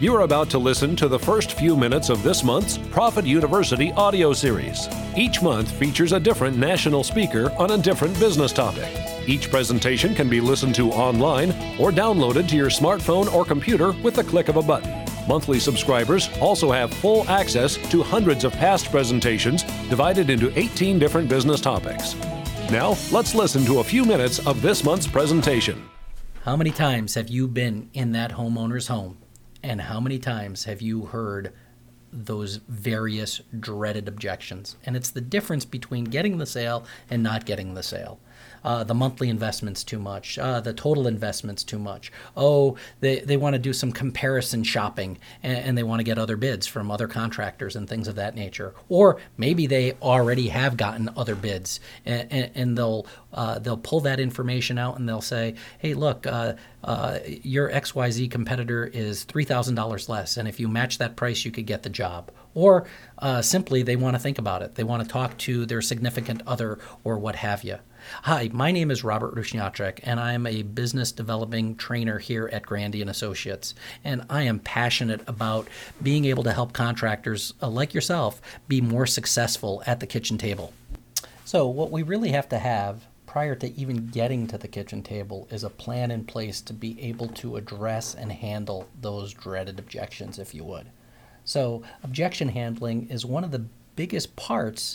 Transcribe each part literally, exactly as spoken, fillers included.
You are about to listen to the first few minutes of this month's Profit University audio series. Each month features a different national speaker on a different business topic. Each presentation can be listened to online or downloaded to your smartphone or computer with the click of a button. Monthly subscribers also have full access to hundreds of past presentations divided into eighteen different business topics. Now, let's listen to a few minutes of this month's presentation. How many times have you been in that homeowner's home? And how many times have you heard those various dreaded objections? And it's the difference between getting the sale and not getting the sale. Uh, the monthly investment's too much. Uh, the total investment's too much. Oh, they, they want to do some comparison shopping and, and they want to get other bids from other contractors and things of that nature. Or maybe they already have gotten other bids and, and, and they'll uh, they'll pull that information out and they'll say, hey, look, uh, uh, your X Y Z competitor is three thousand dollars less. And if you match that price, you could get the job. Or uh, simply they want to think about it. They want to talk to their significant other or what have you. Hi, my name is Robert Rusniaczek, and I am a business developing trainer here at Grandy and Associates. And I am passionate about being able to help contractors uh, like yourself be more successful at the kitchen table. So what we really have to have prior to even getting to the kitchen table is a plan in place to be able to address and handle those dreaded objections, if you would. So objection handling is one of the biggest parts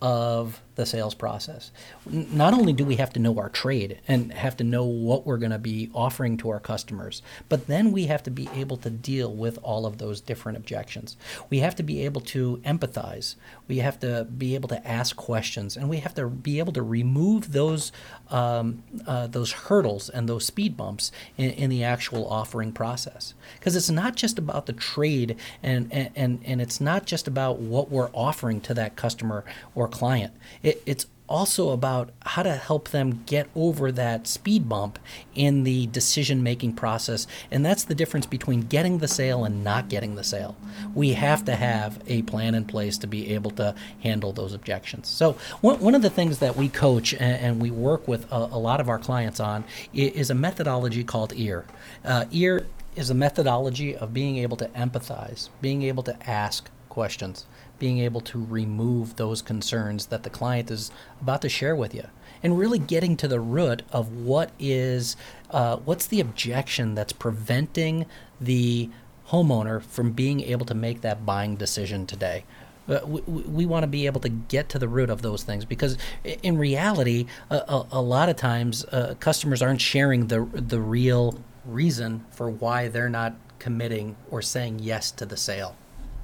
of the sales process. Not only do we have to know our trade and have to know what we're going to be offering to our customers, but then we have to be able to deal with all of those different objections. We have to be able to empathize. We have to be able to ask questions, and we have to be able to remove those um, uh, those hurdles and those speed bumps in, in the actual offering process. Because it's not just about the trade, and, and and it's not just about what we're offering to that customer or client. It, it's also about how to help them get over that speed bump in the decision-making process, and that's the difference between getting the sale and not getting the sale. We have to have a plan in place to be able to handle those objections. So one, one of the things that we coach and, and we work with a, a lot of our clients on is a methodology called E A R. Uh, E A R is a methodology of being able to empathize, being able to ask questions, being able to remove those concerns that the client is about to share with you, and really getting to the root of what is, uh, what's the objection that's preventing the homeowner from being able to make that buying decision today. Uh, we we want to be able to get to the root of those things, because in reality, a, a, a lot of times uh, customers aren't sharing the the real reason for why they're not committing or saying yes to the sale.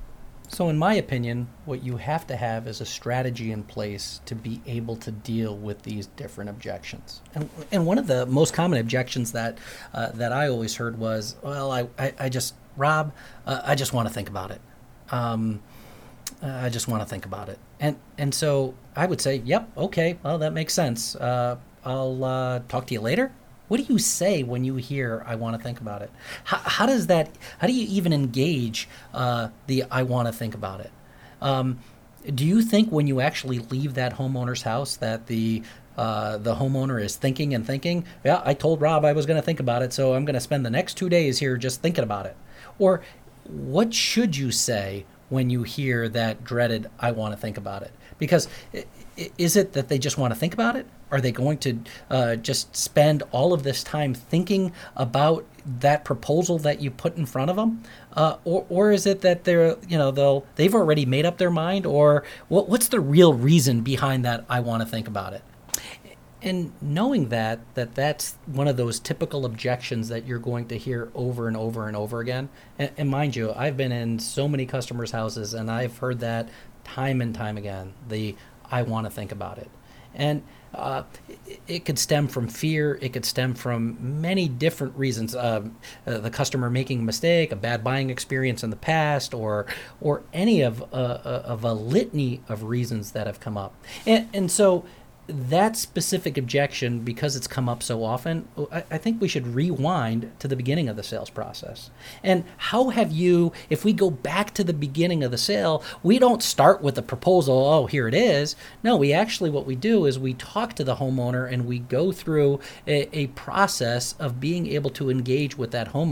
So in my opinion, what you have to have is a strategy in place to be able to deal with these different objections. And, and one of the most common objections that uh, that I always heard was, well, I, I, I just, Rob, uh, I just want to think about it. Um, uh, I just want to think about it. And and so I would say, yep, okay, well, that makes sense. Uh, I'll uh, talk to you later. What do you say when you hear, I want to think about it? How, how does that, how do you even engage uh, the I want to think about it? Um, do you think when you actually leave that homeowner's house that the uh, the homeowner is thinking and thinking, yeah, I told Rob I was going to think about it, so I'm going to spend the next two days here just thinking about it? Or what should you say when you hear that dreaded, I want to think about it? Because is it that they just want to think about it? Are they going to uh, just spend all of this time thinking about that proposal that you put in front of them? Uh, or, or is it that they're, you know, they'll, they've already made up their mind? Or what, what's the real reason behind that, I want to think about it? And knowing that, that that's one of those typical objections that you're going to hear over and over and over again. And, and mind you, I've been in so many customers' houses and I've heard that time and time again, the I want to think about it. And uh, it, it could stem from fear. It could stem from many different reasons. Uh, uh, the customer making a mistake, a bad buying experience in the past, or or any of, uh, of a litany of reasons that have come up. And, and so that specific objection, because it's come up so often, I, I think we should rewind to the beginning of the sales process. And how have you, if we go back to the beginning of the sale, we don't start with the proposal, oh, here it is. No, we actually, what we do is we talk to the homeowner and we go through a, a process of being able to engage with that homeowner.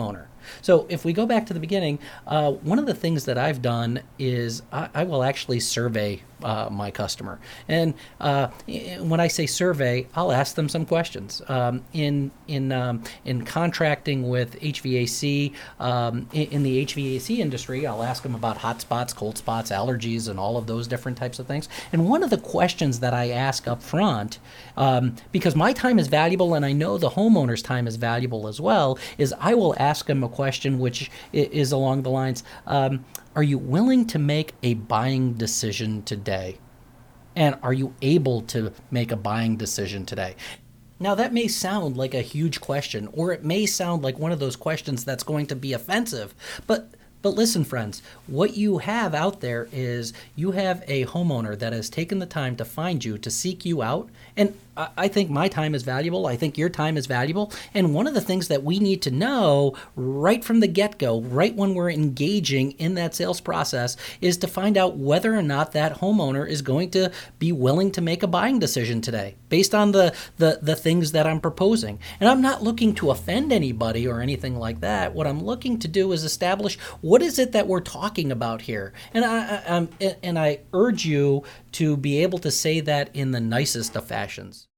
So if we go back to the beginning, uh, one of the things that I've done is I, I will actually survey uh, my customer. And uh, when I say survey, I'll ask them some questions. Um, in in um, in contracting with H V A C, um, in, in the H V A C industry, I'll ask them about hot spots, cold spots, allergies, and all of those different types of things. And one of the questions that I ask up front, um, because my time is valuable and I know the homeowner's time is valuable as well, is I will ask them a question which is along the lines, um, are you willing to make a buying decision today? And are you able to make a buying decision today? Now, that may sound like a huge question, or it may sound like one of those questions that's going to be offensive, but But listen, friends, what you have out there is you have a homeowner that has taken the time to find you, to seek you out. And I think my time is valuable. I think your time is valuable. And one of the things that we need to know right from the get-go, right when we're engaging in that sales process, is to find out whether or not that homeowner is going to be willing to make a buying decision today based on the, the, the things that I'm proposing. And I'm not looking to offend anybody or anything like that. What I'm looking to do is establish what is it that we're talking about here. And I, I, I'm, and I urge you to be able to say that in the nicest of fashions.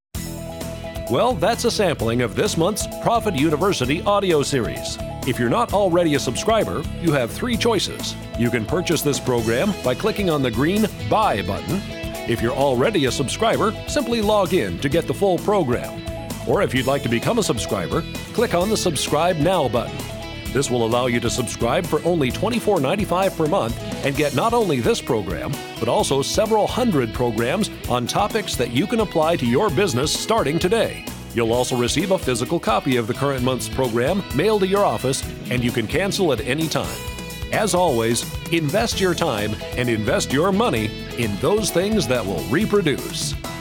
Well, that's a sampling of this month's Profit University audio series. If you're not already a subscriber, you have three choices. You can purchase this program by clicking on the green Buy button. If you're already a subscriber, simply log in to get the full program. Or if you'd like to become a subscriber, click on the Subscribe Now button. This will allow you to subscribe for only twenty-four ninety-five per month and get not only this program, but also several hundred programs on topics that you can apply to your business starting today. You'll also receive a physical copy of the current month's program mailed to your office, and you can cancel at any time. As always, invest your time and invest your money in those things that will reproduce.